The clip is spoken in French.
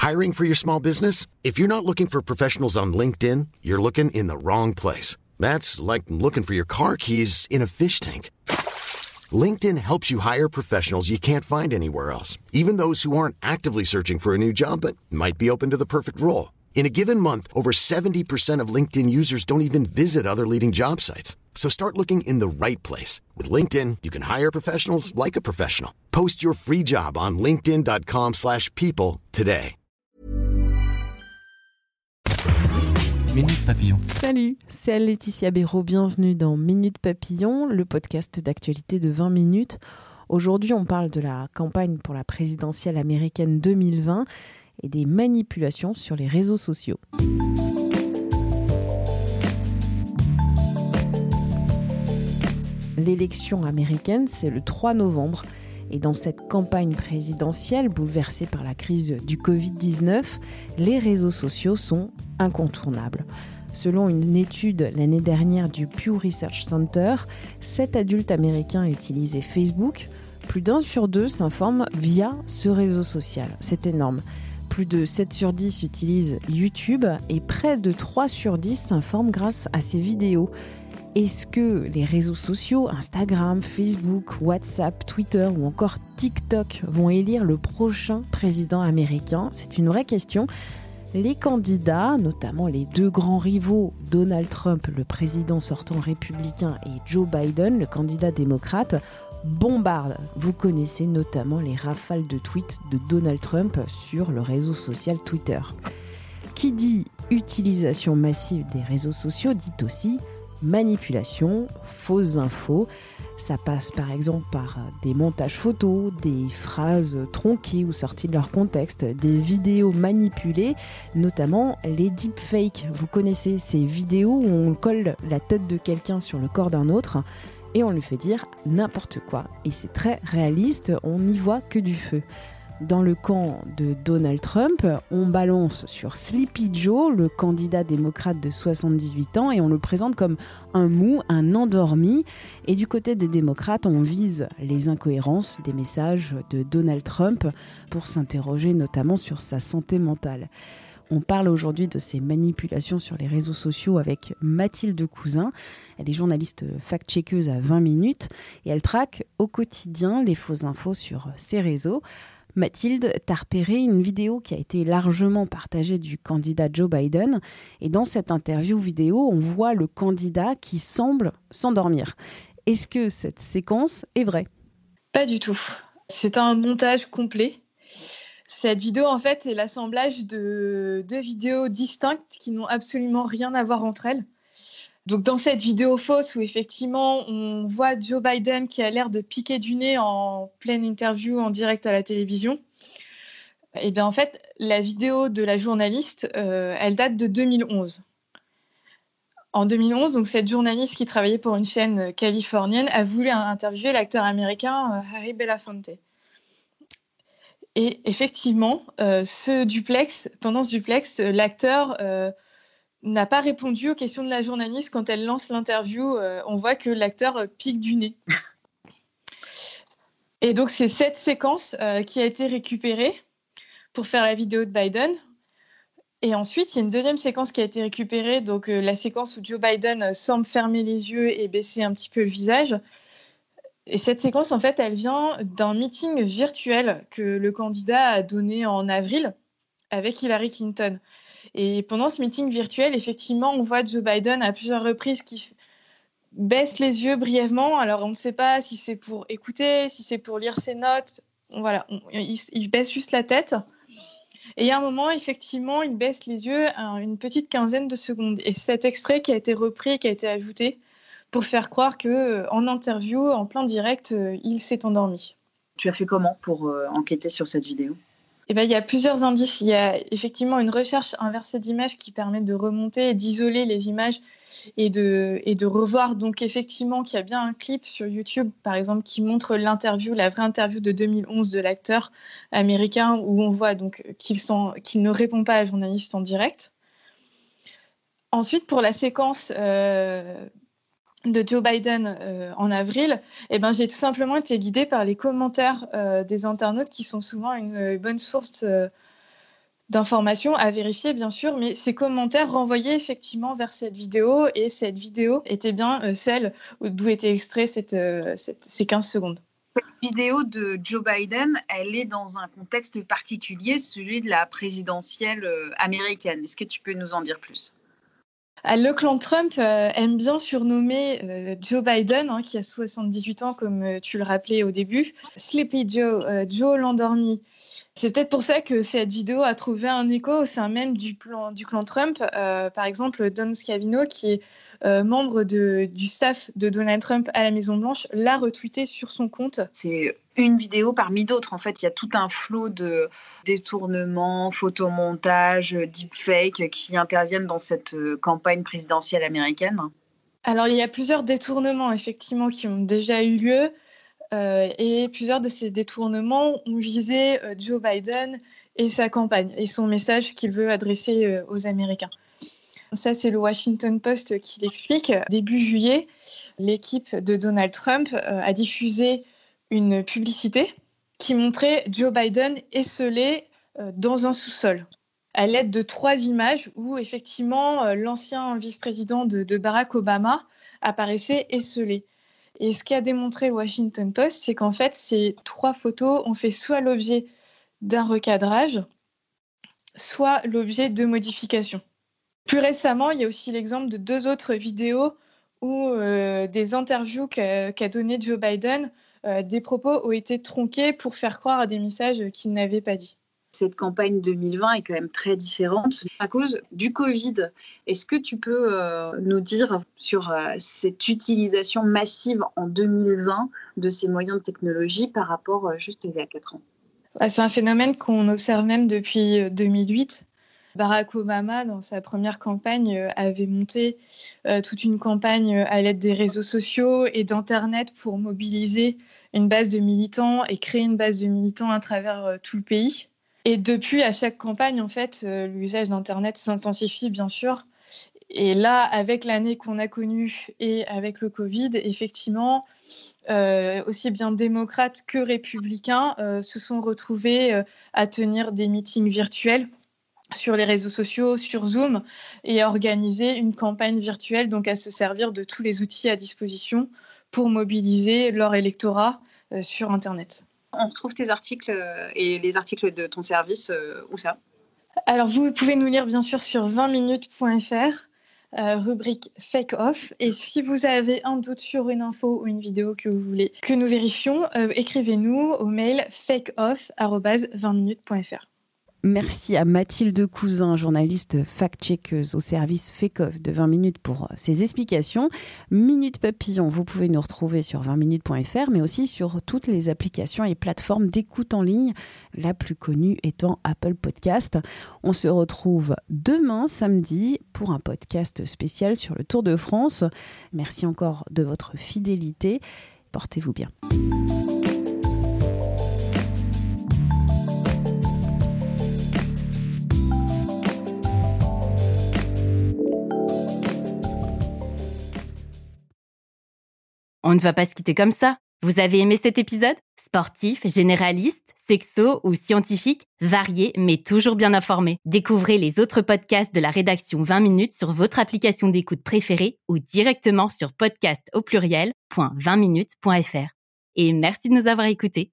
Hiring for your small business? If you're not looking for professionals on LinkedIn, you're looking in the wrong place. That's like looking for your car keys in a fish tank. LinkedIn helps you hire professionals you can't find anywhere else, even those who aren't actively searching for a new job but might be open to the perfect role. In a given month, over 70% of LinkedIn users don't even visit other leading job sites. So start looking in the right place. With LinkedIn, you can hire professionals like a professional. Post your free job on linkedin.com/people today. Minute Papillon. Salut, c'est Laetitia Béraud. Bienvenue dans Minute Papillon, le podcast d'actualité de 20 minutes. Aujourd'hui, on parle de la campagne pour la présidentielle américaine 2020 et des manipulations sur les réseaux sociaux. L'élection américaine, c'est le 3 novembre. Et dans cette campagne présidentielle bouleversée par la crise du Covid-19, les réseaux sociaux sont incontournables. Selon une étude l'année dernière du Pew Research Center, 7 adultes américains utilisaient Facebook. Plus d'1 sur 2 s'informent via ce réseau social. C'est énorme. Plus de 7 sur 10 utilisent YouTube et près de 3 sur 10 s'informent grâce à ces vidéos. Est-ce que les réseaux sociaux, Instagram, Facebook, WhatsApp, Twitter ou encore TikTok vont élire le prochain président américain ? C'est une vraie question. Les candidats, notamment les deux grands rivaux, Donald Trump, le président sortant républicain, et Joe Biden, le candidat démocrate, bombardent. Vous connaissez notamment les rafales de tweets de Donald Trump sur le réseau social Twitter. Qui dit utilisation massive des réseaux sociaux dit aussi manipulation, fausses infos. Ça passe par exemple par des montages photos, des phrases tronquées ou sorties de leur contexte, des vidéos manipulées, notamment les deepfakes. Vous connaissez ces vidéos où on colle la tête de quelqu'un sur le corps d'un autre et on lui fait dire n'importe quoi. Et c'est très réaliste, on n'y voit que du feu. Dans le camp de Donald Trump, on balance sur Sleepy Joe, le candidat démocrate de 78 ans, et on le présente comme un mou, un endormi. Et du côté des démocrates, on vise les incohérences des messages de Donald Trump pour s'interroger notamment sur sa santé mentale. On parle aujourd'hui de ces manipulations sur les réseaux sociaux avec Mathilde Cousin. Elle est journaliste fact-checkeuse à 20 minutes et elle traque au quotidien les fausses infos sur ces réseaux. Mathilde, t'as repéré une vidéo qui a été largement partagée du candidat Joe Biden. Et dans cette interview vidéo, on voit le candidat qui semble s'endormir. Est-ce que cette séquence est vraie ? Pas du tout. C'est un montage complet. Cette vidéo, en fait, est l'assemblage de deux vidéos distinctes qui n'ont absolument rien à voir entre elles. Donc, dans cette vidéo fausse où effectivement on voit Joe Biden qui a l'air de piquer du nez en pleine interview en direct à la télévision, et bien en fait la vidéo de la journaliste, elle date de 2011. En 2011, donc cette journaliste qui travaillait pour une chaîne californienne a voulu interviewer l'acteur américain Harry Belafonte. Et effectivement, pendant ce duplex, l'acteur n'a pas répondu aux questions de la journaliste quand elle lance l'interview. On voit que l'acteur pique du nez. Et donc, c'est cette séquence qui a été récupérée pour faire la vidéo de Biden. Et ensuite, il y a une deuxième séquence qui a été récupérée, donc la séquence où Joe Biden semble fermer les yeux et baisser un petit peu le visage. Et cette séquence, en fait, elle vient d'un meeting virtuel que le candidat a donné en avril avec Hillary Clinton. Et pendant ce meeting virtuel, effectivement, on voit Joe Biden à plusieurs reprises qui baisse les yeux brièvement. Alors, on ne sait pas si c'est pour écouter, si c'est pour lire ses notes. Voilà, il baisse juste la tête. Et il y a un moment, effectivement, il baisse les yeux une petite quinzaine de secondes. Et c'est cet extrait qui a été repris, qui a été ajouté pour faire croire qu'en interview, en plein direct, il s'est endormi. Tu as fait comment pour enquêter sur cette vidéo ? Eh ben, il y a plusieurs indices. Il y a effectivement une recherche inversée d'images qui permet de remonter et d'isoler les images et de revoir. Donc effectivement qu'il y a bien un clip sur YouTube, par exemple, qui montre l'interview, la vraie interview de 2011 de l'acteur américain où on voit donc qu'il ne répond pas à la journaliste en direct. Ensuite, pour la séquence de Joe Biden en avril, j'ai tout simplement été guidée par les commentaires des internautes qui sont souvent une bonne source d'informations à vérifier, bien sûr, mais ces commentaires renvoyaient effectivement vers cette vidéo, et cette vidéo était bien celle d'où était extrait ces 15 secondes. Cette vidéo de Joe Biden, elle est dans un contexte particulier, celui de la présidentielle américaine. Est-ce que tu peux nous en dire plus ? Le clan Trump aime bien surnommer Joe Biden, qui a 78 ans, comme tu le rappelais au début, Sleepy Joe, Joe l'endormi. C'est peut-être pour ça que cette vidéo a trouvé un écho au sein même du clan Trump. Par exemple, Don Scavino, qui est membre du staff de Donald Trump à la Maison-Blanche, l'a retweeté sur son compte. C'est une vidéo parmi d'autres. En fait, il y a tout un flot de détournements, photomontages, deepfakes qui interviennent dans cette campagne présidentielle américaine. Alors, il y a plusieurs détournements, effectivement, qui ont déjà eu lieu. Et plusieurs de ces détournements ont visé Joe Biden et sa campagne et son message qu'il veut adresser aux Américains. Ça, c'est le Washington Post qui l'explique. Début juillet, l'équipe de Donald Trump a diffusé une publicité qui montrait Joe Biden esselé dans un sous-sol, à l'aide de 3 images où, effectivement, l'ancien vice-président de Barack Obama apparaissait esselé. Et ce qu'a démontré le Washington Post, c'est qu'en fait, ces 3 photos ont fait soit l'objet d'un recadrage, soit l'objet de modifications. Plus récemment, il y a aussi l'exemple de 2 autres vidéos où des interviews qu'a donné Joe Biden, des propos ont été tronqués pour faire croire à des messages qu'il n'avait pas dit. Cette campagne 2020 est quand même très différente à cause du Covid. Est-ce que tu peux nous dire sur cette utilisation massive en 2020 de ces moyens de technologie par rapport juste il y a 4 ans ? C'est un phénomène qu'on observe même depuis 2008. Barack Obama, dans sa première campagne, avait monté toute une campagne à l'aide des réseaux sociaux et d'Internet pour mobiliser une base de militants et créer une base de militants à travers tout le pays. Et depuis, à chaque campagne, en fait, l'usage d'Internet s'intensifie, bien sûr. Et là, avec l'année qu'on a connue et avec le Covid, effectivement, aussi bien démocrates que républicains se sont retrouvés à tenir des meetings virtuels sur les réseaux sociaux, sur Zoom, et à organiser une campagne virtuelle, donc à se servir de tous les outils à disposition pour mobiliser leur électorat sur Internet. On retrouve tes articles et les articles de ton service, où ça ? Alors, vous pouvez nous lire bien sûr sur 20minutes.fr, rubrique Fake Off. Et si vous avez un doute sur une info ou une vidéo que vous voulez que nous vérifions, écrivez-nous au mail fakeoff@20minutes.fr. Merci à Mathilde Cousin, journaliste fact-checkeuse au service Fake Off de 20 minutes pour ses explications. Minute Papillon, vous pouvez nous retrouver sur 20minutes.fr, mais aussi sur toutes les applications et plateformes d'écoute en ligne, la plus connue étant Apple Podcast. On se retrouve demain, samedi, pour un podcast spécial sur le Tour de France. Merci encore de votre fidélité. Portez-vous bien. On ne va pas se quitter comme ça. Vous avez aimé cet épisode ? Sportif, généraliste, sexo ou scientifique, varié mais toujours bien informé. Découvrez les autres podcasts de la rédaction 20 minutes sur votre application d'écoute préférée ou directement sur podcast@20minutes.fr. Et merci de nous avoir écoutés.